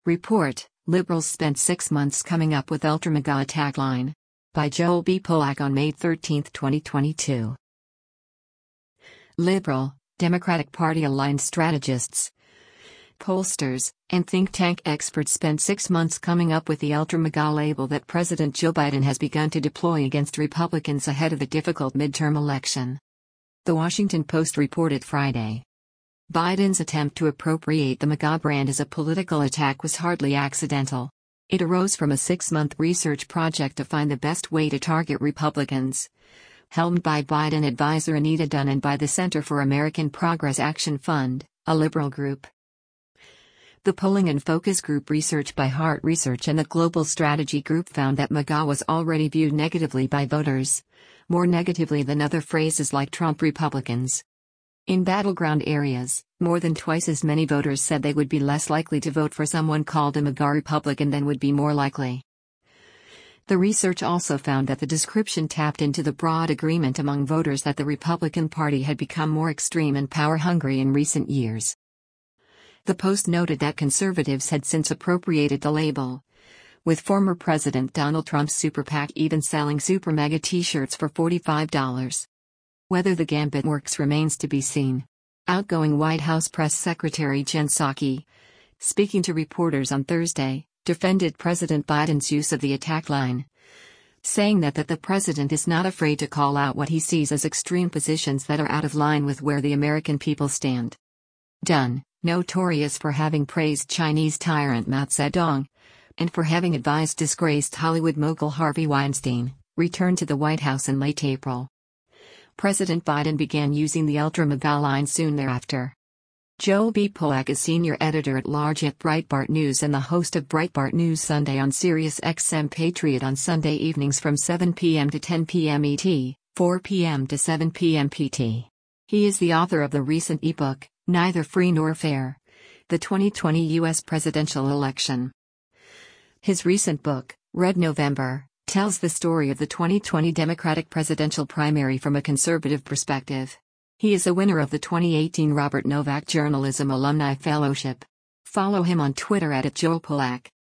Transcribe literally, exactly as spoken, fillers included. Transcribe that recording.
Report, Liberals spent six months coming up with ultra-mega attack line. By Joel B. Polak on May thirteenth, twenty twenty-two. Liberal, Democratic Party-aligned strategists, pollsters, and think tank experts spent six months coming up with the ultra-mega label that President Joe Biden has begun to deploy against Republicans ahead of the difficult midterm election. The Washington Post reported Friday. Biden's attempt to appropriate the MAGA brand as a political attack was hardly accidental. It arose from a six-month research project to find the best way to target Republicans. Helmed by Biden advisor Anita Dunn and by the Center for American Progress Action Fund, a liberal group. The polling and focus group research by Hart Research and the Global Strategy Group found that MAGA was already viewed negatively by voters, more negatively than other phrases like Trump Republicans. In battleground areas, more than twice as many voters said they would be less likely to vote for someone called a MAGA Republican than would be more likely. The research also found that the description tapped into the broad agreement among voters that the Republican Party had become more extreme and power-hungry in recent years. The Post noted that conservatives had since appropriated the label, with former President Donald Trump's super PAC even selling super mega t-shirts for forty-five dollars. Whether the gambit works remains to be seen. Outgoing White House Press Secretary Jen Psaki, speaking to reporters on Thursday, defended President Biden's use of the attack line, saying that, that the president is not afraid to call out what he sees as extreme positions that are out of line with where the American people stand. Dunn, notorious for having praised Chinese tyrant Mao Zedong, and for having advised disgraced Hollywood mogul Harvey Weinstein, returned to the White House in late April. President Biden began using the ultra-mega line soon thereafter. Joel B. Polak is senior editor-at-large at Breitbart News and the host of Breitbart News Sunday on Sirius X M Patriot on Sunday evenings from seven p m to ten p m E T, four p m to seven p m P T. He is the author of the recent ebook, Neither Free Nor Fair: The twenty twenty U S Presidential Election. His recent book, Red November, tells the story of the twenty twenty Democratic presidential primary from a conservative perspective. He is a winner of the twenty eighteen Robert Novak Journalism Alumni Fellowship. Follow him on Twitter at, at Joel Polak.